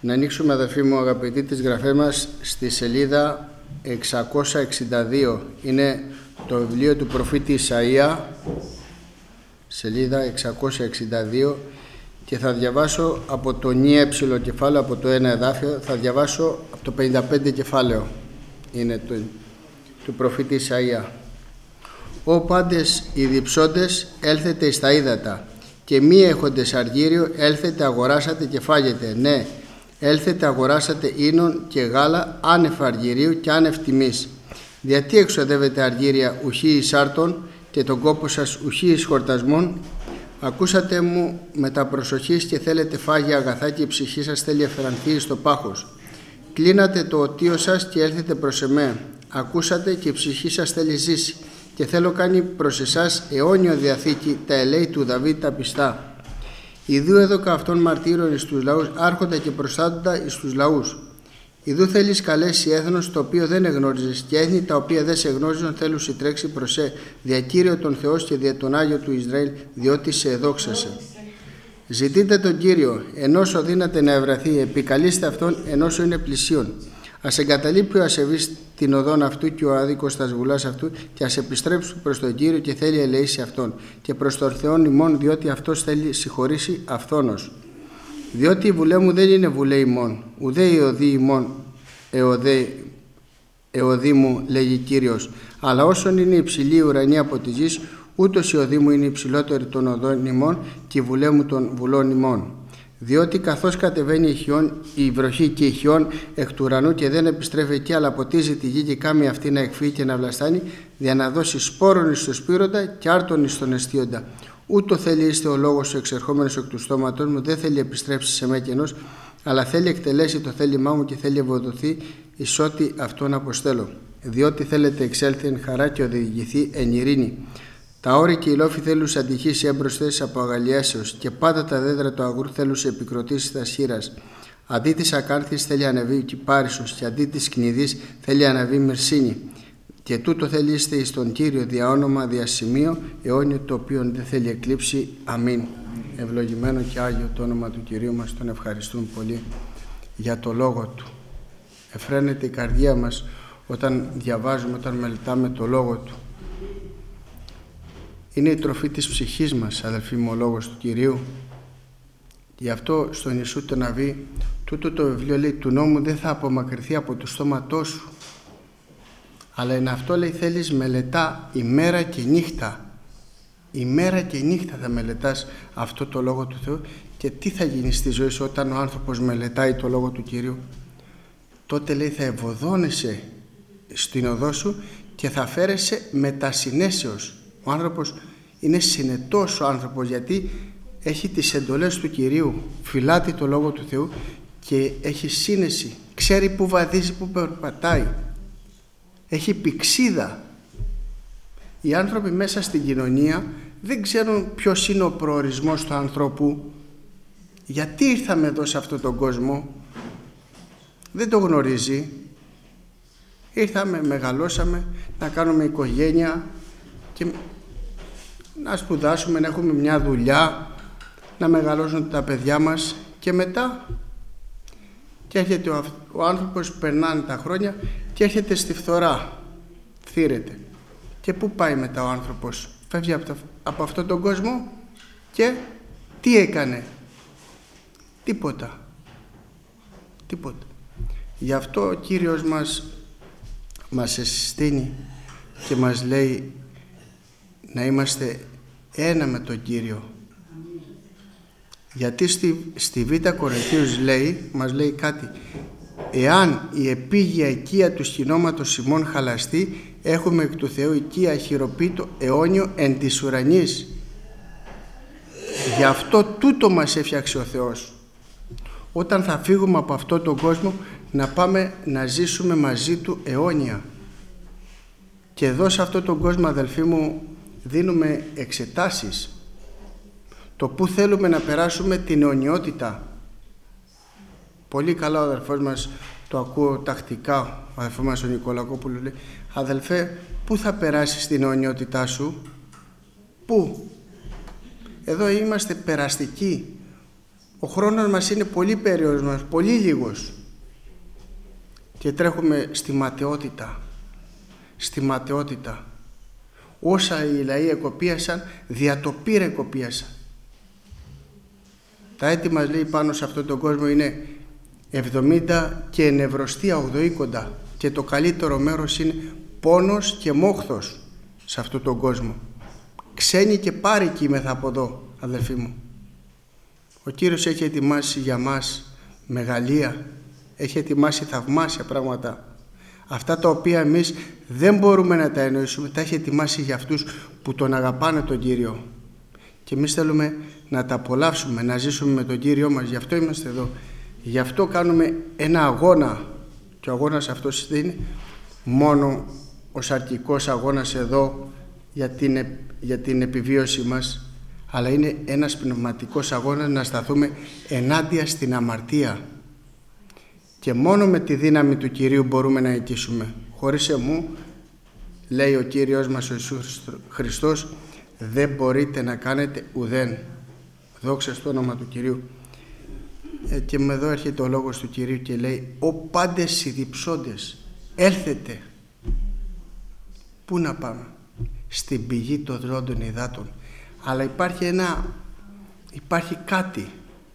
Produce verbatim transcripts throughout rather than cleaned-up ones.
Να ανοίξουμε, αδελφοί μου αγαπητοί, τις γραφές μας στη σελίδα εξακόσια εξήντα δύο. Είναι το βιβλίο του προφήτη Ισαΐα, σελίδα εξακόσια εξήντα δύο, και θα διαβάσω από το νι έψιλο κεφάλαιο, από το ένα εδάφιο, θα διαβάσω από το πενήντα πέντε κεφάλαιο. Είναι το, του προφήτη Ισαΐα. «Ω πάντες οι διψώντες, έλθετε εις τα ύδατα, και μη έχοντες αργύριο, έλθετε αγοράσατε και φάγετε. Ναι, έλθετε αγοράσατε ίνον και γάλα άνευ αργυρίου και άνευ τιμής. Γιατί εξοδεύετε αργύρια ουχή εις άρτων και τον κόπο σας ουχή εις χορτασμών? Ακούσατε μου με τα προσοχής και θέλετε φάγια αγαθά, και η ψυχή σας θέλει αφαιρανθεί στο πάχος. Κλείνατε το οτίο σας και έλθετε προς εμέ. Ακούσατε και η ψυχή σας θέλει ζήσει, και θέλω κάνει προς εσάς αιώνιο διαθήκη τα ελέη του Δαβίδ τα πιστά. Ιδού έδωκα αυτών μαρτύρων εις τους λαούς, άρχοντα και προστάτοντα εις τους λαούς. Ιδού θέλεις καλέσει έθνος το οποίο δεν εγνώριζες, και έθνη τα οποία δεν σε γνώριζαν θέλουν συντρέξει προς σε, δια Κύριο τον Θεός και δια τον Άγιο του Ισραήλ, διότι σε εδόξασε. Ζητείτε τον Κύριο, ενώσο δύναται να ευρεθεί, επικαλείστε αυτόν ενώσο είναι πλησίον. Ας εγκαταλείπει ο ασεβής την οδόν αυτού και ο άδικος τα σγουλάς αυτού, και ας επιστρέψουν προς τον Κύριο και θέλει ελεήσει αυτόν, και προς τον Θεόν ημών, διότι αυτός θέλει συγχωρήσει αυθόνος. Διότι η βουλέ μου δεν είναι βουλέ ημών, ουδέ η οδή ημών εωδέ, εωδή μου, λέγει Κύριος, αλλά όσον είναι υψηλή η ουρανή από τη γης, ούτως η οδή μου είναι υψηλότερη των οδών ημών και η βουλέ μου των βουλών ημών. Διότι καθώς κατεβαίνει η, χιόν, η βροχή και η χιόν εκ του ουρανού και δεν επιστρέφει εκεί, αλλά ποτίζει τη γη και κάμει αυτή να εκφύγει και να βλαστάνει, για να δώσει σπόρον εις το σπήροντα και άρτον εις τον εστίοντα. Ούτω θέλει είστε ο λόγος ο εξερχόμενος εκ του στόματος μου, δεν θέλει επιστρέψει σε με κενός, αλλά θέλει εκτελέσει το θέλημά μου και θέλει ευοδοθεί εις ό,τι αυτόν αποστέλω. Διότι θέλετε εξέλθει εν χαρά και οδηγηθεί εν ειρήνη. Τα όρη και οι λόφοι θέλουν σε αντυχήσει έμπροσθες από αγαλιάσεως, και πάντα τα δέντρα του αγρού θέλουν σε επικροτήσει τα σχήρας. Αντί της ακάνθης θέλει ανεβεί κυπάρισος, και αντί της κνηδής θέλει ανεβεί μυρσίνη. Και τούτο θέλει είστε εις τον Κύριο δια όνομα, δια σημείο, αιώνιο το οποίο δεν θέλει εκλείψει. Αμήν. Ευλογημένο και Άγιο το όνομα του Κυρίου μας, τον ευχαριστούμε πολύ για το Λόγο Του. Εφραίνεται η καρδία μας όταν διαβάζουμε, όταν μελετάμε το Λόγο Του. Είναι η τροφή της ψυχής μας, αδελφοί μου, ο Λόγος του Κυρίου. Γι' αυτό στον Ιησού τον Ναβί, τούτο το βιβλίο λέει, του νόμου δεν θα απομακρυνθεί από το στόματό σου. Αλλά είναι αυτό, λέει, θέλεις μελετά ημέρα και νύχτα. Ημέρα και νύχτα θα μελετάς αυτό το Λόγο του Θεού. Και τι θα γίνει στη ζωή σου όταν ο άνθρωπος μελετάει το Λόγο του Κυρίου? Τότε, λέει, θα ευωδώνεσαι στην οδό σου και θα φέρεσαι μετασυνέσεως. Ο άνθρωπος είναι συνετός ο άνθρωπος, γιατί έχει τις εντολές του Κυρίου, φυλάτει το Λόγο του Θεού και έχει σύνεση, ξέρει που βαδίζει, που περπατάει, έχει πηξίδα. Οι άνθρωποι μέσα στην κοινωνία δεν ξέρουν ποιος είναι ο προορισμός του ανθρώπου, γιατί ήρθαμε εδώ σε αυτόν τον κόσμο, δεν το γνωρίζει. Ήρθαμε, μεγαλώσαμε, να κάνουμε οικογένεια και να σπουδάσουμε, να έχουμε μια δουλειά, να μεγαλώσουν τα παιδιά μας, και μετά και έρχεται ο, ο άνθρωπος, περνάνε τα χρόνια και έρχεται στη φθορά, φθήρεται. Και πού πάει μετά ο άνθρωπος? Φεύγει από, το, από αυτόν τον κόσμο και τι έκανε? Τίποτα. Τίποτα. Γι' αυτό ο Κύριος μας μας συστήνει και μας λέει να είμαστε ένα με τον Κύριο. Γιατί στη, στη Β' Κορινθίους λέει, μας λέει κάτι. Εάν η επίγεια οικία του σκηνώματος ημών χαλαστεί, έχουμε εκ του Θεού οικία χειροποίητο αιώνιο εν της ουρανής. Γι' αυτό τούτο μας έφτιαξε ο Θεός. Όταν θα φύγουμε από αυτόν τον κόσμο, να πάμε να ζήσουμε μαζί Του αιώνια. Και εδώ σε αυτόν τον κόσμο, αδελφοί μου, δίνουμε εξετάσεις. Το που θέλουμε να περάσουμε την αιωνιότητα. Πολύ καλά ο αδελφός μας, το ακούω τακτικά, ο αδελφός μας ο Νικολακόπουλου λέει, αδελφέ, πού θα περάσεις την αιωνιότητά σου? Πού? Εδώ είμαστε περαστικοί. Ο χρόνος μας είναι πολύ περιορισμένος, πολύ λίγος. Και τρέχουμε στη ματαιότητα. Στη ματαιότητα. Όσα οι λαοί εκοπίασαν, δια το πήρε εκοπίασαν. Τα έτη μας, λέει, πάνω σε αυτόν τον κόσμο είναι εβδομήντα και ενευρωστία ογδοήκοντα. Και το καλύτερο μέρος είναι πόνος και μόχθος σε αυτόν τον κόσμο. Ξένοι και πάρικοι είμεθα από εδώ, αδελφοί μου. Ο Κύριος έχει ετοιμάσει για μας μεγαλεία, έχει ετοιμάσει θαυμάσια πράγματα. Αυτά τα οποία εμείς δεν μπορούμε να τα εννοήσουμε, τα έχει ετοιμάσει για αυτούς που τον αγαπάνε τον Κύριο. Και εμείς θέλουμε να τα απολαύσουμε, να ζήσουμε με τον Κύριό μας. Γι' αυτό είμαστε εδώ. Γι' αυτό κάνουμε ένα αγώνα. Και ο αγώνας αυτός δεν είναι μόνο ο σαρκικός αγώνας εδώ για την, για την επιβίωση μας, αλλά είναι ένας πνευματικός αγώνας να σταθούμε ενάντια στην αμαρτία. Και μόνο με τη δύναμη του Κυρίου μπορούμε να νικήσουμε. Χωρίς εμού, λέει ο Κύριος μας ο Ιησούς Χριστός, δεν μπορείτε να κάνετε ουδέν. Δόξα στο όνομα του Κυρίου. Ε, και με εδώ έρχεται ο λόγος του Κυρίου και λέει: «Ο πάντες συνδιψώντες, έλθετε». Πού να πάμε? Στην πηγή των δρόντων υδάτων. Αλλά υπάρχει ένα, υπάρχει κάτι.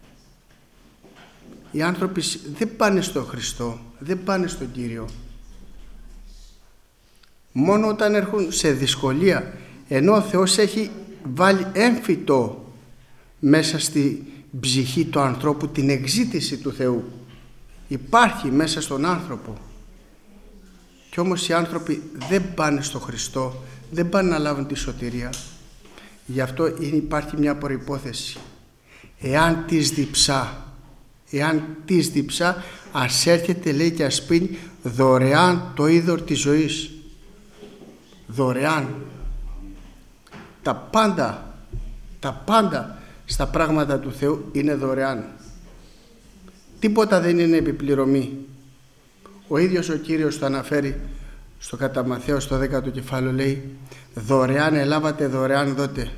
Οι άνθρωποι δεν πάνε στον Χριστό, δεν πάνε στον Κύριο. Μόνο όταν έρχουν σε δυσκολία, ενώ ο Θεός έχει βάλει έμφυτο μέσα στη ψυχή του ανθρώπου την εξήτηση του Θεού. Υπάρχει μέσα στον άνθρωπο. Κι όμως οι άνθρωποι δεν πάνε στον Χριστό, δεν πάνε να λάβουν τη σωτηρία. Γι' αυτό υπάρχει μια προϋπόθεση. Εάν της διψά, εάν της διψά, ας έρχεται, λέει, και ας πίνει δωρεάν το είδωρ της ζωής. Δωρεάν. Τα πάντα, τα πάντα στα πράγματα του Θεού είναι δωρεάν. Τίποτα δεν είναι επιπληρωμή. Ο ίδιος ο Κύριος το αναφέρει στο κατά Μαθαίο στο δέκατο κεφάλαιο, λέει: δωρεάν ελάβατε, δωρεάν δότε.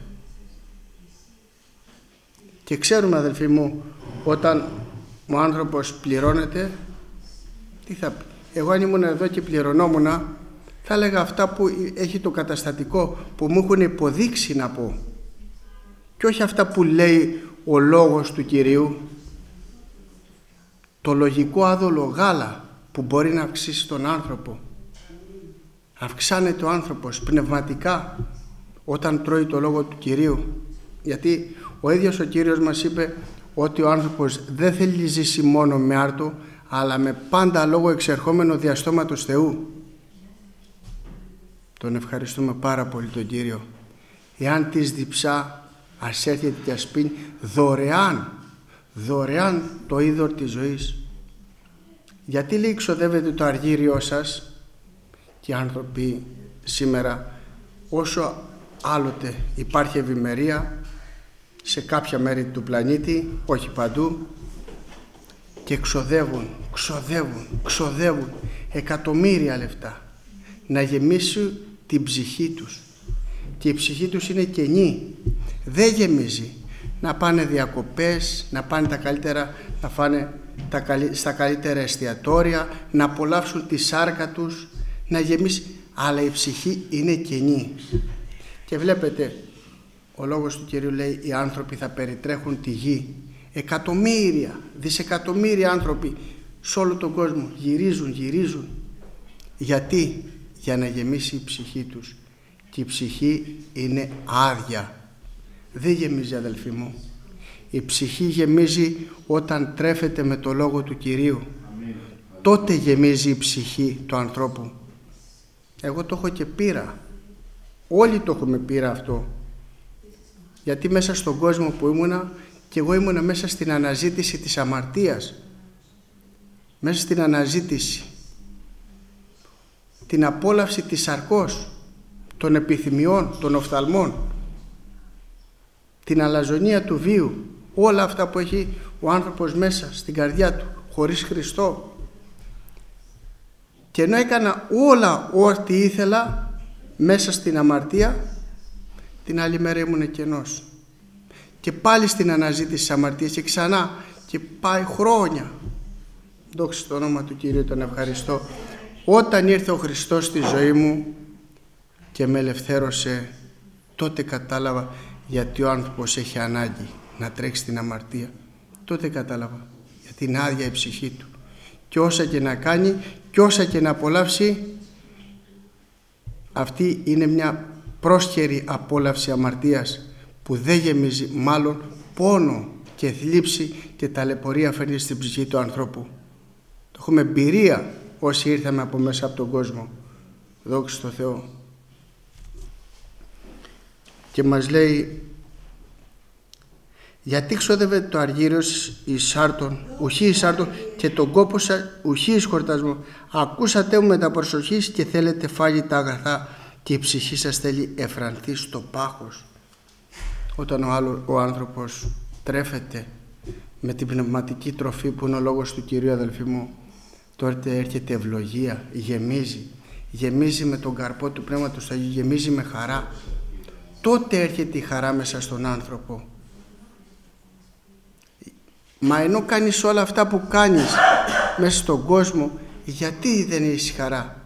Και ξέρουμε, αδελφοί μου, όταν ο άνθρωπος πληρώνεται, τι θα πει? Εγώ αν ήμουν εδώ και πληρωνόμουνα, θα έλεγα αυτά που έχει το καταστατικό, που μου έχουν υποδείξει να πω, και όχι αυτά που λέει ο λόγος του Κυρίου, το λογικό άδολο γάλα που μπορεί να αυξήσει τον άνθρωπο. Αυξάνεται ο άνθρωπος πνευματικά όταν τρώει το λόγο του Κυρίου, γιατί ο ίδιος ο Κύριος μας είπε ότι ο άνθρωπος δεν θέλει ζήσει μόνο με άρτο, αλλά με πάντα λόγο εξερχόμενο διαστόματος Θεού. Τον ευχαριστούμε πάρα πολύ τον Κύριο. Εάν της διψά, ας έρχεται και ας πίνει δωρεάν, δωρεάν το είδωρ της ζωής. Γιατί, λέει, ξοδεύετε το αργύριό σας? Και οι άνθρωποι σήμερα, όσο άλλοτε υπάρχει ευημερία σε κάποια μέρη του πλανήτη, όχι παντού, και ξοδεύουν, ξοδεύουν, ξοδεύουν εκατομμύρια λεφτά να γεμίσουν την ψυχή τους, και η ψυχή τους είναι κενή, δεν γεμίζει. Να πάνε διακοπές, να πάνε τα καλύτερα, να φάνε τα, στα καλύτερα εστιατόρια, να απολαύσουν τη σάρκα τους, να γεμίσει, αλλά η ψυχή είναι κενή. Και βλέπετε, ο λόγος του Κυρίου λέει: οι άνθρωποι θα περιτρέχουν τη γη. Εκατομμύρια, δισεκατομμύρια άνθρωποι σε όλο τον κόσμο γυρίζουν, γυρίζουν. Γιατί? Για να γεμίσει η ψυχή τους. Και η ψυχή είναι άδεια. Δεν γεμίζει, αδελφοί μου. Η ψυχή γεμίζει όταν τρέφεται με το λόγο του Κυρίου. Αμήν. Τότε γεμίζει η ψυχή του ανθρώπου. Εγώ το έχω και πείρα. Όλοι το έχουμε πείρα αυτό. Γιατί μέσα στον κόσμο που ήμουνα, και εγώ ήμουνα μέσα στην αναζήτηση της αμαρτίας. Μέσα στην αναζήτηση. Την απόλαυση της σαρκός, των επιθυμιών, των οφθαλμών, την αλαζονία του βίου, όλα αυτά που έχει ο άνθρωπος μέσα στην καρδιά του, χωρίς Χριστό. Και ενώ έκανα όλα ό,τι ήθελα μέσα στην αμαρτία, την άλλη μέρα ήμουν κενός. Και και πάλι στην αναζήτηση της αμαρτίας και ξανά και πάει χρόνια. Δόξα στο όνομα του Κυρίου, τον ευχαριστώ. Όταν ήρθε ο Χριστός στη ζωή μου και με ελευθέρωσε, τότε κατάλαβα γιατί ο άνθρωπος έχει ανάγκη να τρέξει στην αμαρτία. Τότε κατάλαβα γιατί είναι άδεια η ψυχή του και όσα και να κάνει και όσα και να απολαύσει, αυτή είναι μια πρόσχερη απόλαυση αμαρτίας που δεν γεμίζει, μάλλον πόνο και θλίψη και ταλαιπωρία φέρνει στην ψυχή του ανθρώπου. Το έχουμε εμπειρία όσοι ήρθαμε από μέσα από τον κόσμο. Δόξα τω Θεώ. Και μας λέει, γιατί ξόδευε το αργύριος εις άρτον, ουχή εις άρτον, και τον κόπο σας ουχή εις χορτασμό. Ακούσατε μου με τα προσοχής και θέλετε φάγει τα αγαθά και η ψυχή σας θέλει εφρανθεί στο πάχος. Όταν ο, άλλο, ο άνθρωπος τρέφεται με την πνευματική τροφή που είναι ο λόγος του Κυρίου, αδελφοί μου, τότε έρχεται ευλογία, γεμίζει, γεμίζει με τον καρπό του Πνεύματος του Αγίου, γεμίζει με χαρά. Τότε έρχεται η χαρά μέσα στον άνθρωπο. Μα ενώ κάνεις όλα αυτά που κάνεις μέσα στον κόσμο, γιατί δεν έχεις χαρά?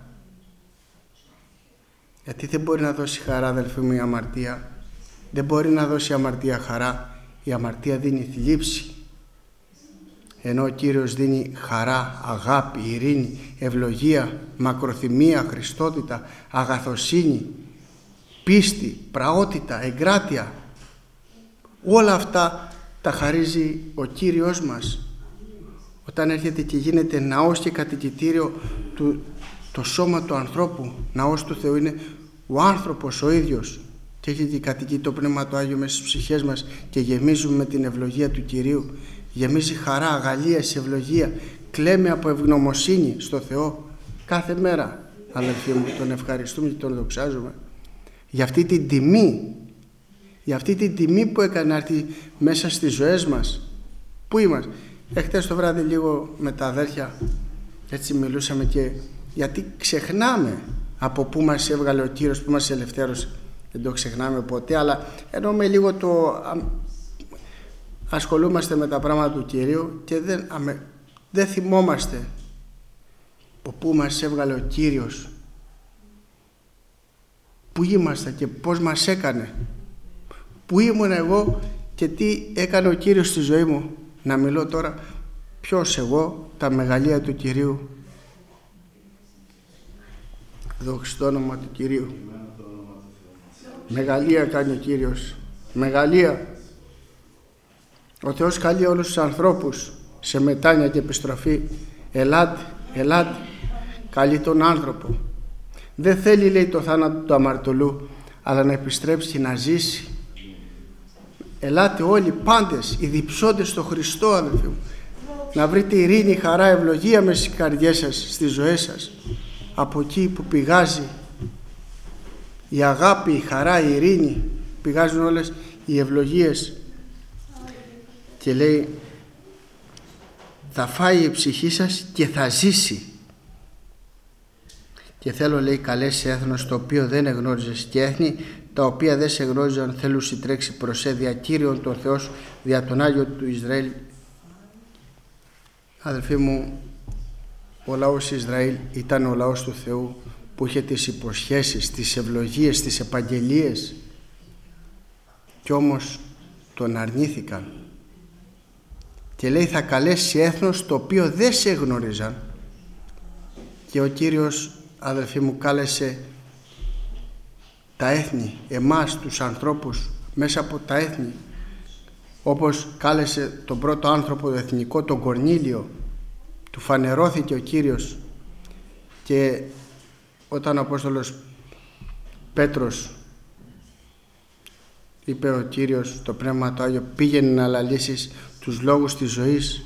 Γιατί δεν μπορεί να δώσει χαρά, αδελφοί μου, η αμαρτία. Δεν μπορεί να δώσει η αμαρτία χαρά. Η αμαρτία δίνει θλίψη. Ενώ ο Κύριος δίνει χαρά, αγάπη, ειρήνη, ευλογία, μακροθυμία, χριστότητα, αγαθοσύνη, πίστη, πραότητα, εγκράτεια. Όλα αυτά τα χαρίζει ο Κύριος μας. Όταν έρχεται και γίνεται ναός και κατοικητήριο του, το σώμα του ανθρώπου, ναός του Θεού είναι ο άνθρωπος ο ίδιος, και έχει και κατοικεί το Πνεύμα του Άγιο μέσα στις ψυχές μας και γεμίζουμε με την ευλογία του Κυρίου. Γεμίζει χαρά, αγαλία, ευλογία, κλαίμε από ευγνωμοσύνη στο Θεό κάθε μέρα. Αδελφοί μου, τον ευχαριστούμε και τον δοξάζουμε για αυτή την τιμή, για αυτή την τιμή που έκανε να έρθει μέσα στις ζωές μας. Πού είμαστε? Εχθές το βράδυ λίγο με τα αδέρφια έτσι μιλούσαμε, και γιατί ξεχνάμε από πού μας έβγαλε ο Κύριος, πού μας ελευθέρωσε. Δεν το ξεχνάμε ποτέ, αλλά εννοούμε λίγο το ασχολούμαστε με τα πράγματα του Κυρίου και δεν, αμε, δεν θυμόμαστε από πού μας έβγαλε ο Κύριος, πού είμαστε και πώς μας έκανε, πού ήμουν εγώ και τι έκανε ο Κύριος στη ζωή μου. Να μιλώ τώρα ποιος εγώ, τα μεγαλεία του Κυρίου. Δόξα τω όνομα του Κυρίου. Μεγαλεία κάνει ο Κύριος, μεγαλεία. Ο Θεός καλεί όλους τους ανθρώπους σε μετάνοια και επιστροφή. Ελάτε, ελάτε, καλεί τον άνθρωπο. Δεν θέλει, λέει, το θάνατο του αμαρτωλού, αλλά να επιστρέψει και να ζήσει. Ελάτε όλοι, πάντες, οι διψώντες στο Χριστό, αδελφοί μου, να βρείτε ειρήνη, χαρά, ευλογία μέσα στις καρδιές σας, στις ζωές σας, από εκεί που πηγάζει η αγάπη, η χαρά, η ειρήνη, πηγάζουν όλες οι ευλογίες. Και λέει, θα φάει η ψυχή σας και θα ζήσει. Και θέλω, λέει, καλέσει έθνος το οποίο δεν εγνώριζες, και έθνη τα οποία δεν σε γνώριζαν θέλουν συντρέξει προς δια Κύριον τον Θεό σου, δια τον Άγιο του Ισραήλ. Αδελφοί μου, ο λαός Ισραήλ ήταν ο λαός του Θεού που είχε τις υποσχέσεις, τις ευλογίες, τις επαγγελίες, κι όμως τον αρνήθηκαν. Και λέει, θα καλέσει έθνος το οποίο δεν σε γνωρίζαν. Και ο Κύριος, αδελφοί μου, κάλεσε τα έθνη, εμάς τους ανθρώπους, μέσα από τα έθνη, όπως κάλεσε τον πρώτο άνθρωπο το εθνικό, τον Κορνήλιο. Του φανερώθηκε ο Κύριος, και όταν ο Απόστολος Πέτρος είπε ο Κύριος, το Πνεύμα του Άγιο, πήγαινε να λαλήσεις τους λόγους της ζωής,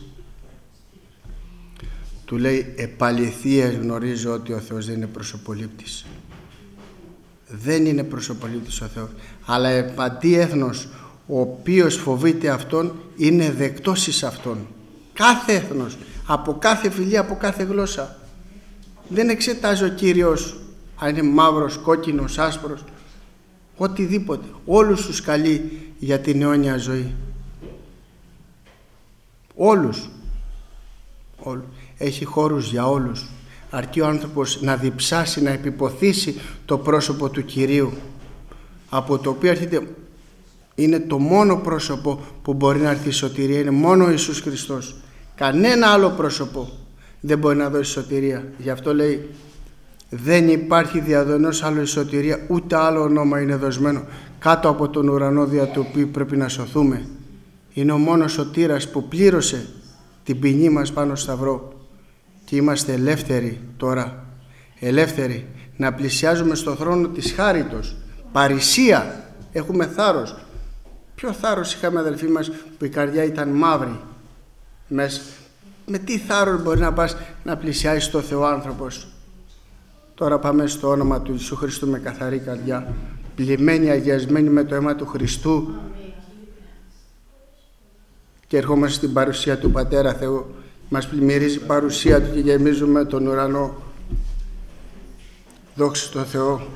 του λέει, επαληθείας γνωρίζω ότι ο Θεός δεν είναι προσωπολήπτης. Δεν είναι προσωπολήπτης ο Θεός, αλλά επαντή έθνος ο οποίος φοβείται Αυτόν είναι δεκτός εις Αυτόν. Κάθε έθνος, από κάθε φυλή, από κάθε γλώσσα. Δεν εξετάζει ο Κύριος αν είναι μαύρος, κόκκινος, άσπρος, οτιδήποτε. Όλους τους καλεί για την αιώνια ζωή. Όλους. Όλους. Έχει χώρους για όλους. Αρκεί ο άνθρωπος να διψάσει, να επιποθήσει το πρόσωπο του Κυρίου, από το οποίο έρχεται, είναι το μόνο πρόσωπο που μπορεί να έρθει η σωτηρία, είναι μόνο ο Ιησούς Χριστός. Κανένα άλλο πρόσωπο δεν μπορεί να δώσει σωτηρία. Γι' αυτό λέει, δεν υπάρχει δια ενός άλλου η σωτηρία, ούτε άλλο όνομα είναι δοσμένο κάτω από τον ουρανό, δια του οποίου πρέπει να σωθούμε. Είναι ο μόνος σωτήρας που πλήρωσε την ποινή μας πάνω στο σταυρό και είμαστε ελεύθεροι τώρα, ελεύθεροι να πλησιάζουμε στο θρόνο της χάριτος. Παρησία, έχουμε θάρρος. Ποιο θάρρος είχαμε, αδελφοί μας, που η καρδιά ήταν μαύρη μέσα. Με τι θάρρος μπορεί να πας να πλησιάσεις στο Θεό άνθρωπος? Τώρα πάμε στο όνομα του Ιησού Χριστού με καθαρή καρδιά, πλημμένη, αγιασμένη με το αίμα του Χριστού, και ερχόμαστε στην παρουσία του Πατέρα Θεού. Μας πλημμυρίζει η παρουσία Του και γεμίζουμε τον ουρανό. Δόξα στον Θεό.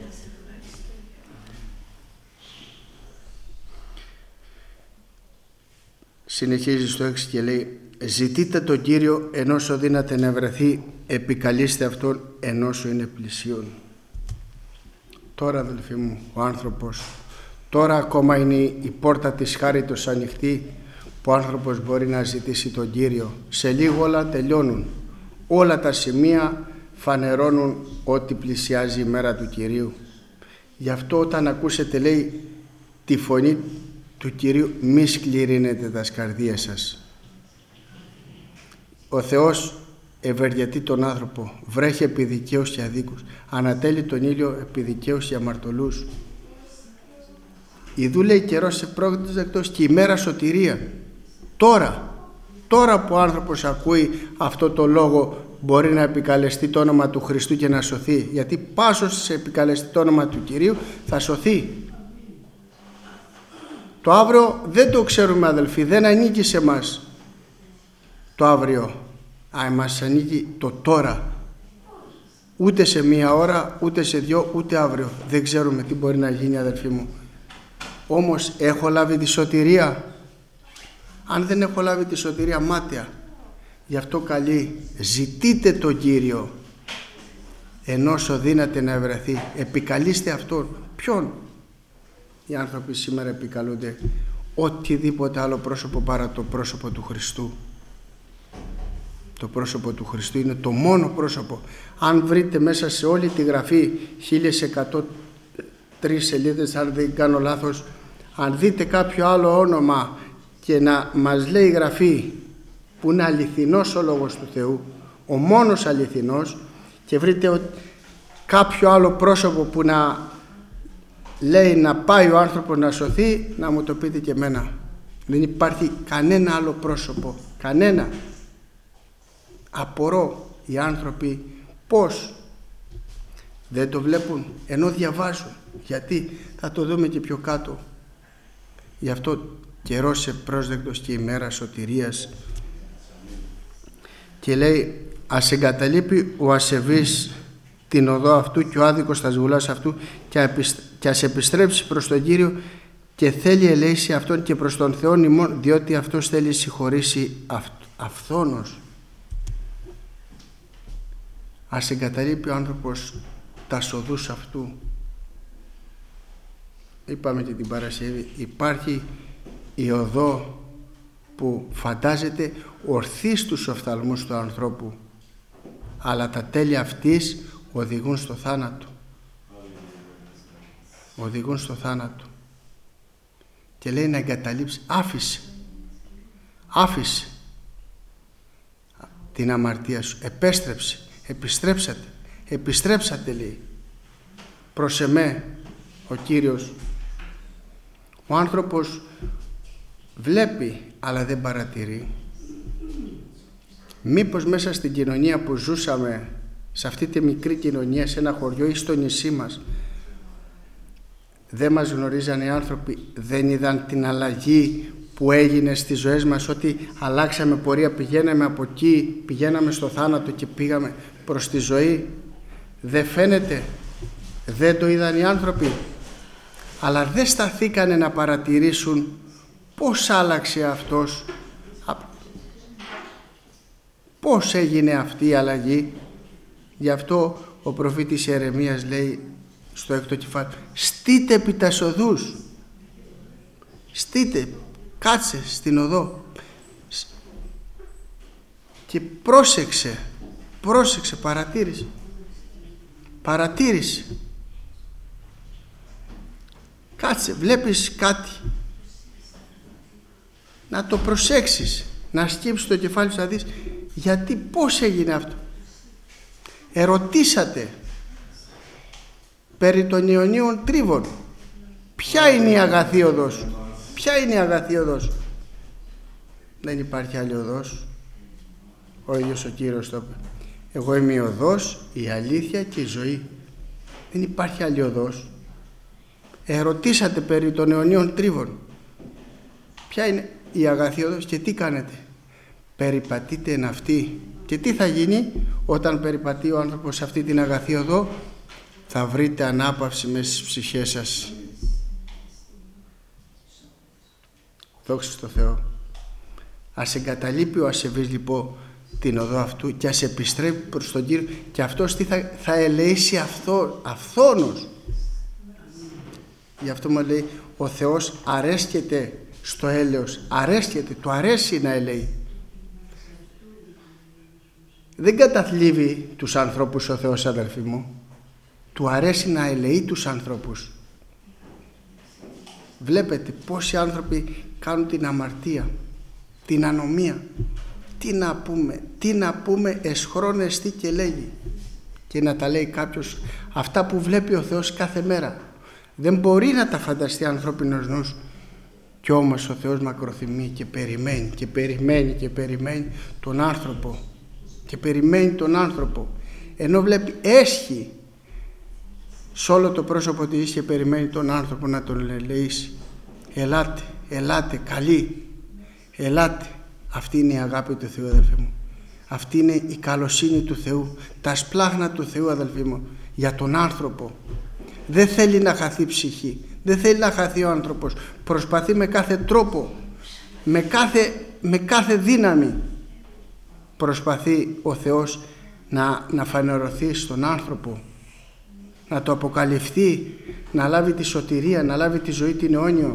Συνεχίζει στο έξι και λέει, ζητείτε τον Κύριο ενώσο δύναται να βρεθεί, επικαλείστε Αυτόν ενώσο είναι πλησίον. Τώρα, αδελφοί μου, ο άνθρωπος, τώρα ακόμα είναι η πόρτα της χάριτος ανοιχτή, που ο άνθρωπος μπορεί να ζητήσει τον Κύριο. Σε λίγο όλα τελειώνουν. Όλα τα σημεία φανερώνουν ότι πλησιάζει η μέρα του Κυρίου. Γι' αυτό όταν ακούσετε, λέει, τη φωνή του Κυρίου, μη σκληρύνετε τας καρδίες σας. Ο Θεός ευεργετεί τον άνθρωπο, βρέχει επί δικαίους και αδίκους, ανατέλει τον ήλιο επί δικαίους και αμαρτωλούς. Ιδού, λέει, καιρός επρόκειτος δεκτός και η μέρα σωτηρία. Τώρα, τώρα που ο άνθρωπος ακούει αυτό το λόγο, μπορεί να επικαλεστεί το όνομα του Χριστού και να σωθεί, γιατί πάσος επικαλεστεί το όνομα του Κυρίου θα σωθεί. Το αύριο δεν το ξέρουμε, αδελφοί, δεν ανήκει σε μας το αύριο, α, μας ανήκει το τώρα. Ούτε σε μία ώρα, ούτε σε δυο, ούτε αύριο. Δεν ξέρουμε τι μπορεί να γίνει, αδελφοί μου. Όμως έχω λάβει τη σωτηρία. Αν δεν έχω λάβει τη σωτηρία, μάταια. Γι' αυτό καλεί, ζητείτε τον Κύριο ενώσο δύναται να ευρεθεί. Επικαλείστε Αυτόν. Ποιον? Οι άνθρωποι σήμερα επικαλούνται οτιδήποτε άλλο πρόσωπο παρά το πρόσωπο του Χριστού. Το πρόσωπο του Χριστού είναι το μόνο πρόσωπο. Αν βρείτε μέσα σε όλη τη γραφή, χίλια εκατό τρεις σελίδες, αν δεν κάνω λάθος, αν δείτε κάποιο άλλο όνομα και να μας λέει η γραφή που είναι αληθινός ο Λόγος του Θεού, ο μόνος αληθινός, και βρείτε κάποιο άλλο πρόσωπο που να λέει να πάει ο άνθρωπος να σωθεί, να μου το πείτε και εμένα. Δεν υπάρχει κανένα άλλο πρόσωπο, κανένα. Απορώ οι άνθρωποι πώς δεν το βλέπουν ενώ διαβάζουν. Γιατί? Θα το δούμε και πιο κάτω. Γι' αυτό καιρός ευπρόσδεκτος και ημέρα σωτηρίας. Και λέει, ας εγκαταλείπει ο ασεβής την οδό αυτού και ο άδικος τα σγουλάς αυτού και ας επιστρέψει προς τον Κύριο και θέλει ελέηση Αυτόν και προς τον Θεόν ημών, διότι Αυτός θέλει συγχωρήσει αυθόνος. Ας εγκαταλείπει ο άνθρωπος τα σοδούς αυτού. Είπαμε και την Παρασκευή, υπάρχει η οδό που φαντάζεται ορθή στους οφθαλμούς του ανθρώπου, αλλά τα τέλη αυτής οδηγούν στο θάνατο. Οδηγούν στο θάνατο. Και λέει να εγκαταλείψει, άφησε, άφησε την αμαρτία σου, επέστρεψε, επιστρέψατε, επιστρέψατε, λέει. Προς εμέ, ο Κύριος. Ο άνθρωπος βλέπει αλλά δεν παρατηρεί. Μήπως μέσα στην κοινωνία που ζούσαμε, σε αυτή τη μικρή κοινωνία, σε ένα χωριό ή στο νησί μας, δεν μας γνωρίζαν οι άνθρωποι, δεν είδαν την αλλαγή που έγινε στις ζωές μας, ότι αλλάξαμε πορεία, πηγαίναμε από εκεί, πηγαίναμε στο θάνατο και πήγαμε προς τη ζωή? Δεν φαίνεται? Δεν το είδαν οι άνθρωποι? Αλλά δεν σταθήκανε να παρατηρήσουν πώς άλλαξε αυτός πώς έγινε αυτή η αλλαγή. Γι' αυτό ο προφήτης Ιερεμίας λέει στο έκτο κεφάλαιο, στείτε επί τας οδούς, στείτε, κάτσε στην οδό και πρόσεξε, πρόσεξε, παρατήρησε, παρατήρησε, κάτσε, βλέπεις κάτι, να το προσέξεις, να σκύψεις το κεφάλι σου, να δεις γιατί, πώς έγινε αυτό. Ερωτήσατε περί των Ιωνίων τρίβων, ποια είναι η αγαθή οδός, ποια είναι η αγαθή οδός. Δεν υπάρχει άλλη οδός. Ο ίδιος ο Κύριος το είπε, εγώ είμαι η οδός, η αλήθεια και η ζωή. Δεν υπάρχει άλλη οδός. Ερωτήσατε περί των αιωνίων τρίβων, ποια είναι η αγαθή οδός και τι κάνετε. Περιπατείτε εν αυτή. Και τι θα γίνει όταν περιπατεί ο άνθρωπος σε αυτή την αγαθή οδό? Θα βρείτε ανάπαυση μέσα στις ψυχές σας. Δόξα στο Θεό. Ας εγκαταλείπει ο ασεβής λοιπόν την οδό αυτού και ας επιστρέψει προς τον Κύριο, και αυτός τι θα, θα ελεήσει αυθό, αυθόνος. Γι' αυτό μου λέει ο Θεός αρέσκεται στο έλεος, αρέσκεται, του αρέσει να ελέει. Δεν καταθλίβει τους ανθρώπους ο Θεός, αδελφοί μου. Του αρέσει να ελεεί τους ανθρώπους. Βλέπετε πόσοι άνθρωποι κάνουν την αμαρτία, την ανομία. Τι να πούμε, τι να πούμε, εσχρόνες τι και λέγει. Και να τα λέει κάποιος αυτά που βλέπει ο Θεός κάθε μέρα. Δεν μπορεί να τα φανταστεί ανθρώπινος νους. Κι όμως ο Θεός μακροθυμεί και περιμένει και περιμένει και περιμένει τον άνθρωπο. Και περιμένει τον άνθρωπο. Ενώ βλέπει έσχει σε όλο το πρόσωπο της και περιμένει τον άνθρωπο να τον ελεήσει. Ελάτε, ελάτε, καλή, ελάτε. Αυτή είναι η αγάπη του Θεού, αδελφοί μου. Αυτή είναι η καλοσύνη του Θεού, τα σπλάχνα του Θεού, αδελφοί μου, για τον άνθρωπο. Δεν θέλει να χαθεί ψυχή, δεν θέλει να χαθεί ο άνθρωπος. Προσπαθεί με κάθε τρόπο, με κάθε, με κάθε δύναμη, προσπαθεί ο Θεός να, να φανερωθεί στον άνθρωπο, να το αποκαλυφθεί, να λάβει τη σωτηρία, να λάβει τη ζωή την αιώνιο.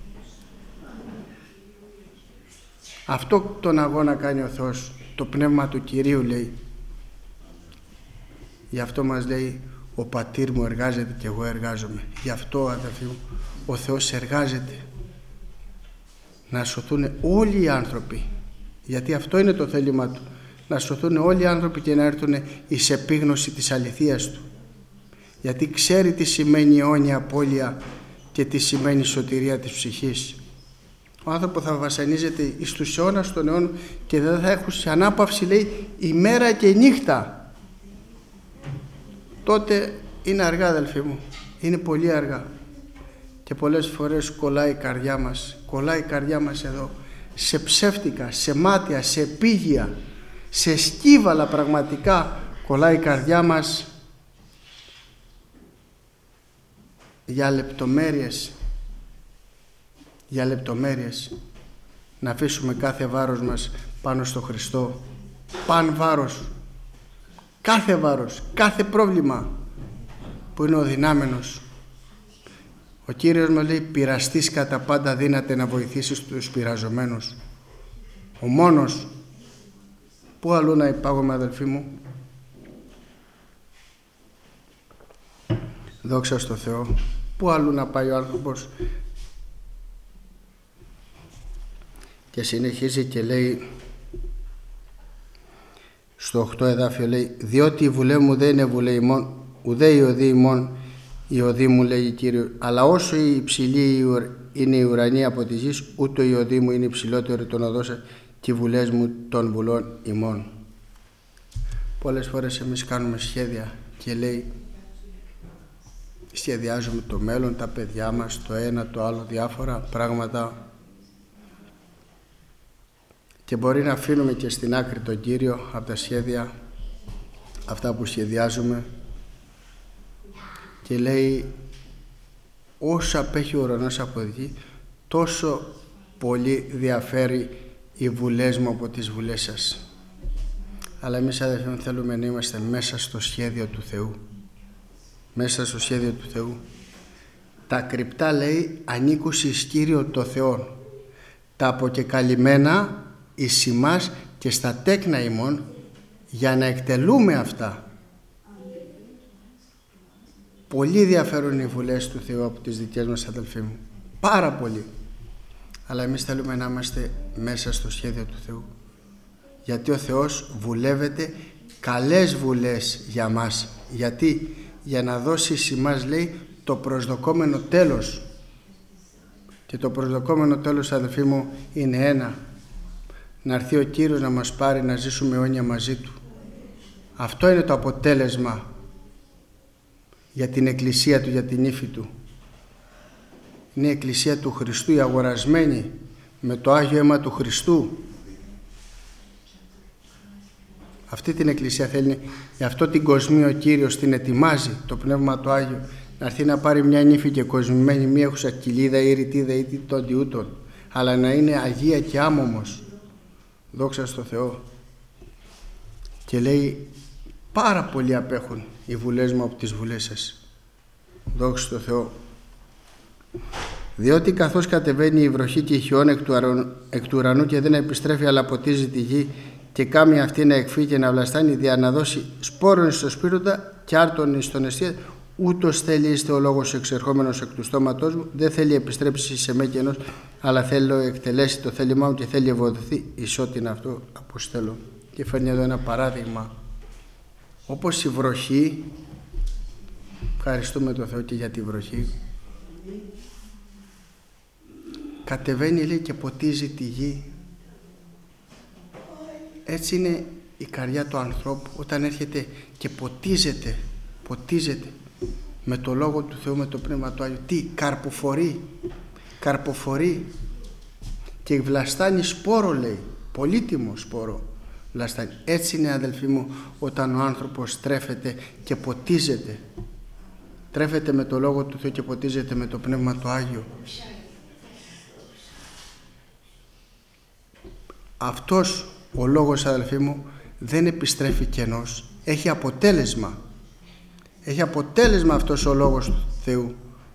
Αυτό τον αγώνα κάνει ο Θεός, το πνεύμα του Κυρίου, λέει. Γι' αυτό μας λέει ο πατήρ μου εργάζεται και εγώ εργάζομαι. Γι' αυτό, αδελφοί μου, ο Θεός εργάζεται να σωθούν όλοι οι άνθρωποι, γιατί αυτό είναι το θέλημα του, να σωθούν όλοι οι άνθρωποι και να έρθουν εις επίγνωση της αληθείας του, γιατί ξέρει τι σημαίνει αιώνια απώλεια και τι σημαίνει σωτηρία της ψυχής. Ο άνθρωπος θα βασανίζεται εις τους αιώνας των αιώνων και δεν θα έχουν ανάπαυση, λέει, ημέρα και νύχτα. Τότε είναι αργά, αδελφοί μου, είναι πολύ αργά. Και πολλές φορές κολλάει η καρδιά μας, κολλάει η καρδιά μας εδώ, σε ψεύτικα, σε μάτια, σε επίγεια, σε σκύβαλα, πραγματικά κολλάει η καρδιά μας για λεπτομέρειες, για λεπτομέρειες. Να αφήσουμε κάθε βάρος μας πάνω στο Χριστό, παν βάρος, κάθε βάρος, κάθε πρόβλημα που είναι ο δυνάμενος. Ο Κύριος μας λέει, πειραστείς κατά πάντα δύναται να βοηθήσεις τους πειραζομένους. Ο μόνος. Πού αλλού να υπάγομαι, αδελφοί μου? Δόξα στο Θεό. Πού αλλού να πάει ο άνθρωπος? Και συνεχίζει και λέει στο οκτώ εδάφιο, λέει, διότι η βουλέ μου δεν είναι βουλέ ημών, ουδέ η οδή ημών η οδή μου, λέγει Κύριο, αλλά όσο η υψηλή είναι η ουρανή από τη γης, ούτω η οδή μου είναι υψηλότερη των οδών σας και οι βουλές μου των βουλών ημών. Πολλές φορές εμείς κάνουμε σχέδια και λέει, σχεδιάζουμε το μέλλον, τα παιδιά μας, το ένα, το άλλο, διάφορα πράγματα, και μπορεί να αφήνουμε και στην άκρη τον Κύριο από τα σχέδια αυτά που σχεδιάζουμε, και λέει, όσο απέχει ο ουρανός από τη γη, τόσο πολύ διαφέρει οι βουλές μου από τις βουλές σας. Αλλά εμείς, αδελφοί μου, θέλουμε να είμαστε μέσα στο σχέδιο του Θεού. Μέσα στο σχέδιο του Θεού. Τα κρυπτά, λέει, ανήκουσις Κύριο το Θεό. Τα αποκεκαλυμμένα εις ημάς και στα τέκνα ημών, για να εκτελούμε αυτά. Πολύ διαφέρουν οι βουλές του Θεού από τις δικές μας, αδελφοί μου. Πάρα πολύ. Αλλά εμείς θέλουμε να είμαστε μέσα στο σχέδιο του Θεού. Γιατί ο Θεός βουλεύεται καλές βουλές για μας. Γιατί? Για να δώσει σε εμάς, λέει, το προσδοκόμενο τέλος. Και το προσδοκόμενο τέλος, αδελφοί μου, είναι ένα. Να έρθει ο Κύριος να μας πάρει να ζήσουμε αιώνια μαζί Του. Αυτό είναι το αποτέλεσμα για την Εκκλησία Του, για την ύφη Του. Είναι η Εκκλησία του Χριστού, η αγορασμένη με το Άγιο αίμα του Χριστού. Αυτή την Εκκλησία θέλει, γι' αυτό την κοσμεί ο Κύριος, την ετοιμάζει το Πνεύμα το Άγιο, να έρθει να πάρει μια νύφη και κοσμημένη, μία έχουσα κοιλίδα ή ρητίδα ή το αντιούτον, αλλά να είναι αγία και άμωμος. Δόξα στο Θεό. Και λέει, πάρα πολλοί απέχουν οι βουλές μου από τις βουλές σας. Δόξα στο Θεό. Διότι καθώς κατεβαίνει η βροχή και η χιόν εκ του, αρων, εκ του ουρανού και δεν επιστρέφει αλλά ποτίζει τη γη και κάμει αυτή να εκφύγει και να βλαστάνει, δια να δώσει σπόρων στο σπίρουτα και άρτων στον εστία, ούτως θέλει είστε ο λόγος εξερχόμενος εκ του στόματός μου, δεν θέλει επιστρέψει σε με κενός, αλλά θέλω εκτελέσει το θέλημά μου και θέλει ευοδοθεί εις ό,τι αυτό αποστέλω. Και φέρνει εδώ ένα παράδειγμα. Όπως η βροχή, ευχαριστούμε τον Θεό και για τη βροχή, κατεβαίνει, λέει, και ποτίζει τη γη. Έτσι είναι η καρδιά του ανθρώπου όταν έρχεται και ποτίζεται, ποτίζεται με το Λόγο του Θεού, με το Πνεύμα του Άγιο. Τι, καρποφορεί, καρποφορεί και βλαστάνει σπόρο, λέει, πολύτιμο σπόρο βλαστάνει. Έτσι είναι, αδελφοί μου, όταν ο άνθρωπος τρέφεται και ποτίζεται, τρέφεται με το Λόγο του Θεού και ποτίζεται με το Πνεύμα του Άγιο. Αυτός ο λόγος, αδελφοί μου, δεν επιστρέφει κενός. Έχει αποτέλεσμα. Έχει αποτέλεσμα αυτός ο λόγος του Θεού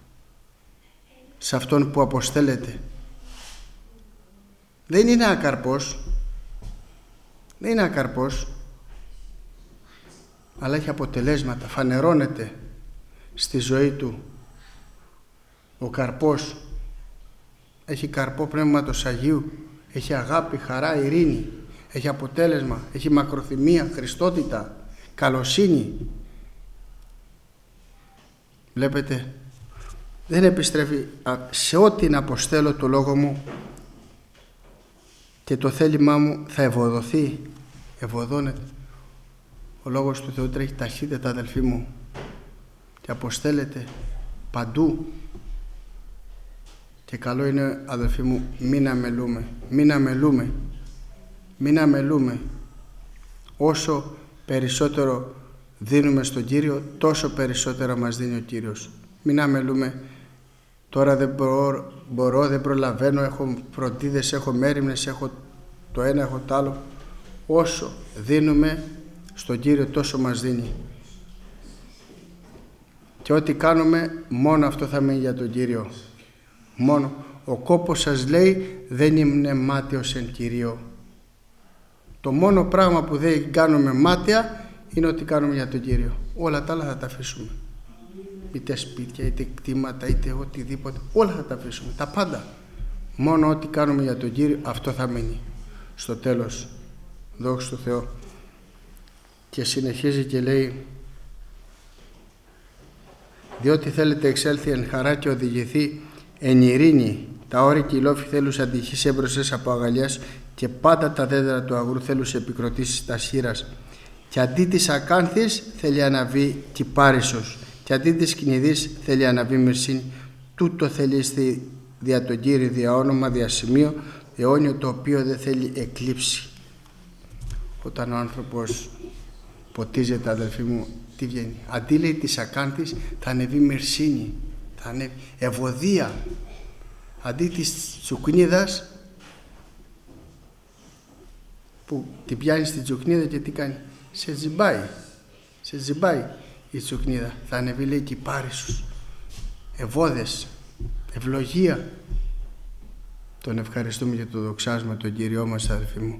σε αυτόν που αποστέλλεται. Δεν είναι ακαρπός. Δεν είναι ακαρπός. Αλλά έχει αποτελέσματα. Φανερώνεται στη ζωή του. Ο καρπός έχει καρπό Πνεύματος Αγίου. Έχει αγάπη, χαρά, ειρήνη. Έχει αποτέλεσμα. Έχει μακροθυμία, χριστότητα, καλοσύνη. Βλέπετε, δεν επιστρέφει σε ό,τι να αποστέλω το λόγο μου και το θέλημά μου θα ευωδοθεί. Ευωδώνεται. Ο λόγος του Θεού τρέχει ταχύτητα, αδελφοί μου, και αποστέλλεται παντού. Και καλό είναι, αδελφοί μου, μην αμελούμε, μην αμελούμε, μην αμελούμε. Όσο περισσότερο δίνουμε στον Κύριο, τόσο περισσότερα μας δίνει ο Κύριος. Μην αμελούμε, τώρα δεν μπορώ, μπορώ, δεν προλαβαίνω, έχω φροντίδες, έχω μέριμνες, έχω το ένα, έχω το άλλο. Όσο δίνουμε στον Κύριο, τόσο μας δίνει. Και ό,τι κάνουμε, μόνο αυτό θα μείνει για τον Κύριο. Μόνο. Ο κόπος, σας λέει, δεν είναι μάταιος εν Κυρίω. Το μόνο πράγμα που δεν κάνουμε μάταια είναι ότι κάνουμε για τον Κύριο. Όλα τα άλλα θα τα αφήσουμε. Είτε σπίτια, είτε κτήματα, είτε οτιδήποτε. Όλα θα τα αφήσουμε. Τα πάντα. Μόνο ό,τι κάνουμε για τον Κύριο, αυτό θα μείνει στο τέλος. Δόξα τω Θεώ. Και συνεχίζει και λέει, διότι θέλετε εξέλθει εν χαρά και οδηγηθεί εν ειρήνη. Τα όρη και οι λόφοι θέλουν αντιχείς έμπροσες από αγαλιάς και πάντα τα δέντρα του αγρού θέλουν επικροτήσεις τα χείρας. Και αντί της ακάνθης θέλει αναβεί κυπάρισος και αντί της κνηδής θέλει αναβεί μυρσίνη. Τούτο θέλει δια τον Κύριο, δια όνομα, δια σημείο, αιώνιο, το οποίο δεν θέλει εκλείψει. Όταν ο άνθρωπος ποτίζεται, αδελφοί μου, τι βγαίνει? Αντί, λέει, της ακάνθης θα ανεβεί μυρσίνη, θα ανέβει ευωδία. Αντί της τσουκνίδας που την πιάνει στην τσουκνίδα και τι κάνει? Σε ζυμπάει. Σε ζυμπάει η τσουκνίδα. Θα ανεβεί, λέει, και πάρει σου. Ευώδες, ευλογία. Τον ευχαριστούμε και τον δοξάζουμε τον Κύριό μας, αδελφοί μου.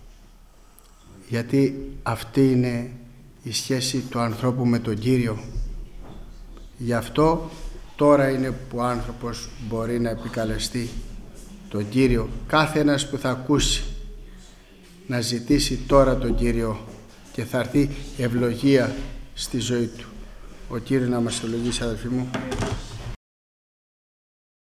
Γιατί αυτή είναι η σχέση του ανθρώπου με τον Κύριο. Γι' αυτό τώρα είναι που ο άνθρωπος μπορεί να επικαλεστεί τον Κύριο. Κάθε ένας που θα ακούσει να ζητήσει τώρα τον Κύριο και θα έρθει ευλογία στη ζωή του. Ο Κύριος να μας ευλογήσει, αδελφοί μου.